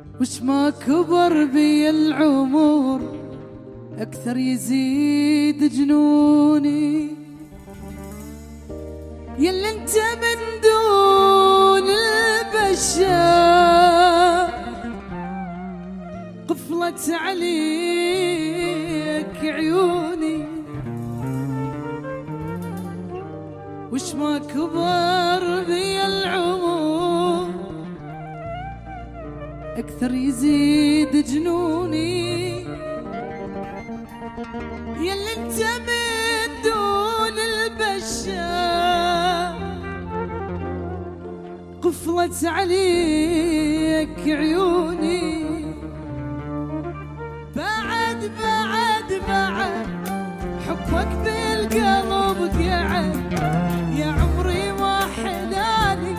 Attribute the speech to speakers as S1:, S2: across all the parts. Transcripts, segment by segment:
S1: وش ما كبر بي العمر أكثر يزيد جنوني، يلا انت من دون البشر قفلت عليك عيوني. وش ما كبر بي العمر أكثر يزيد جنوني، يلا انت من دون البشر قفلت عليك عيوني. بعد بعد بعد حبك بالقلب قعد، يا عمري ما حلالي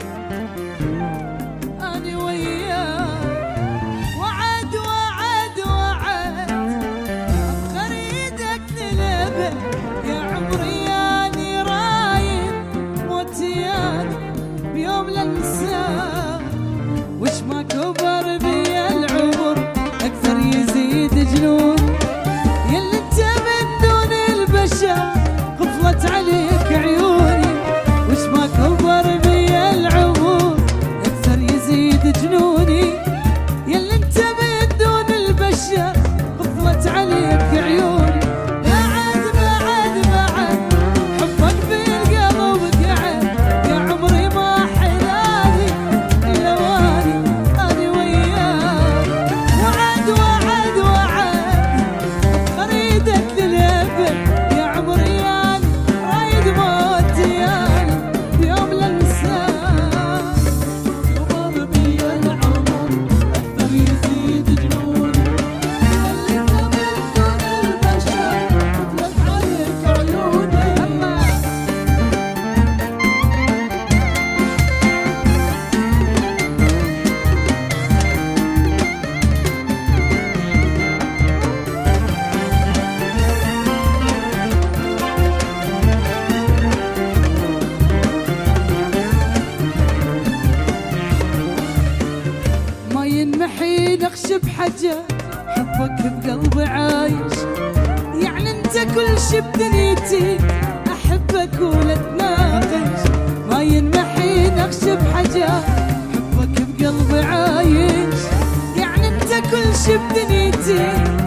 S1: أنا وياك. وعد وعد وعد أبخر يدك للأبد، يا عمري أنا رايد موتياني بيوم لا انساك. وش ما كبر بي العمر أكثر يزيد جنون، يلا انت من دون البشر قفلت عليك عيوني. وش ما كبر بي العمر أكثر يزيد جنوني، يلا انت من دون البشر قفلت عليك عيوني. بعد بعد بعد حبك بالقلب قعد، يا عمري ما حلالي اللواني أنا وياك. وعد وعد وعد أريدك للأبد، يا عمري أنا رايد موتياني بيوم لا انساك. كبر بي العمر أكثر يزيد جنوني، يلا انت من دون البشر قفلت عليك عيوني. ما ينمحي نقش بحجة، حبك بقلبي عايش، يعني انت كل شي بدنيتي احبك ولا تناقش. ما ينمحي نقش بحجة، حبك بقلبي عايش، يعني انت كل شي بدنيتي